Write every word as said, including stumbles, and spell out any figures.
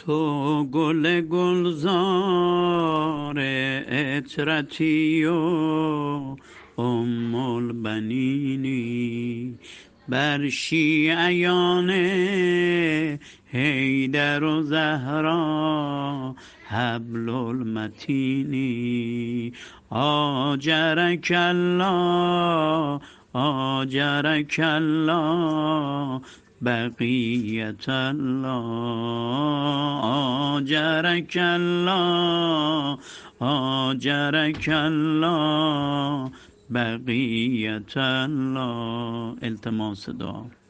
تو گل گلزار اطرتی و ام البنینی، بر شیعیان حیدر و زهرا حبل المتینی. آجرک الله آجرک الله بقیت الله، آجرک الله آجرک الله بقیت الله. التماس دعا.